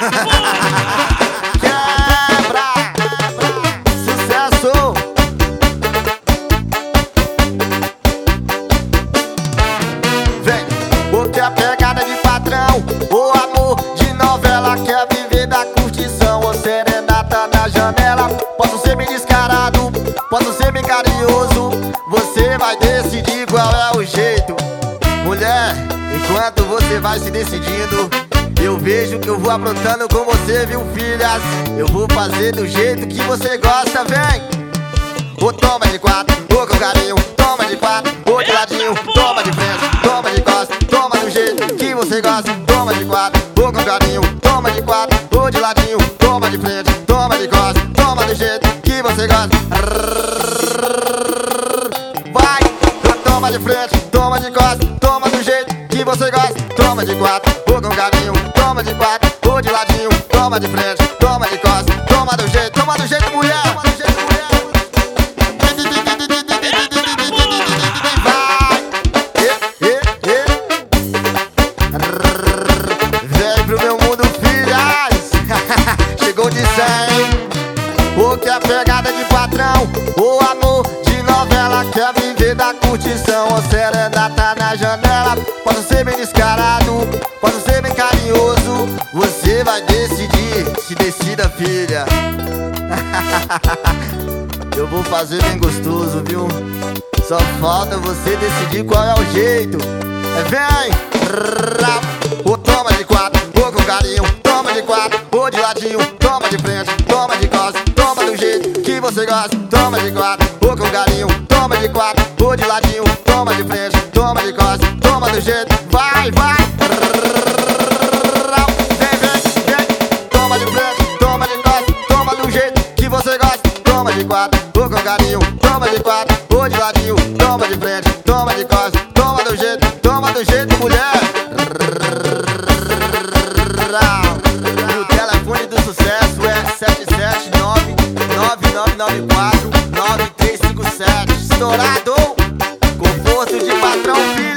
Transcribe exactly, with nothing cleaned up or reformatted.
Quebra, sucesso. Vem, porque a pegada de patrão, o amor de novela, quer viver da curtição, ou serenata na janela. Posso ser bem descarado, posso ser bem carinhoso, você vai decidir qual é o jeito. Mulher, enquanto você vai se decidindo, eu vejo que eu vou aprontando com você, viu, filhas? Eu vou fazer do jeito que você gosta, vem! Ô, toma de quatro, ô, com carinho, toma de quatro, ô, de ladinho, toma de frente, toma de costa, toma do jeito que você gosta, toma de quatro, ô, com carinho, toma de quatro, ô, de ladinho, toma de frente, toma de costa, toma do jeito que você gosta. Vai, toma de frente, toma de costa, toma do jeito que você gosta, toma de quatro, ô, com carinho, toma de quatro, ô, de ladinho, toma de frente, toma de costa, toma do jeito, toma do jeito, mulher, toma do jeito, mulher. Chegou de cem, o que é pegada de patrão, o amor de novela, quer viver da curtição, ou serenata na janela. Posso ser bem descarado, posso ser bem carinhoso, você vai decidir, se decida, filha. Eu vou fazer bem gostoso, viu? Só falta você decidir qual é o jeito. É, vem! Ô, toma de quatro, ô, com carinho, toma de quatro, ô, de ladinho, toma de frente, toma de costa, toma do jeito que você gosta, toma de quatro, ô, com carinho, toma de quatro, ô, de ladinho, toma de frente, toma de costa, toma do jeito, vai, vai! Vem, vem, vem, toma de frente, toma de costa, toma do jeito que você gosta, toma de quatro, ô, com carinho, toma de quatro, ô, de ladinho, toma de frente, toma de costa, toma do jeito, toma do jeito, mulher. E o telefone do sucesso é sete sete nove, nove nove nove quatro, nove três cinco sete. Estourado, conforto de patrão, filho.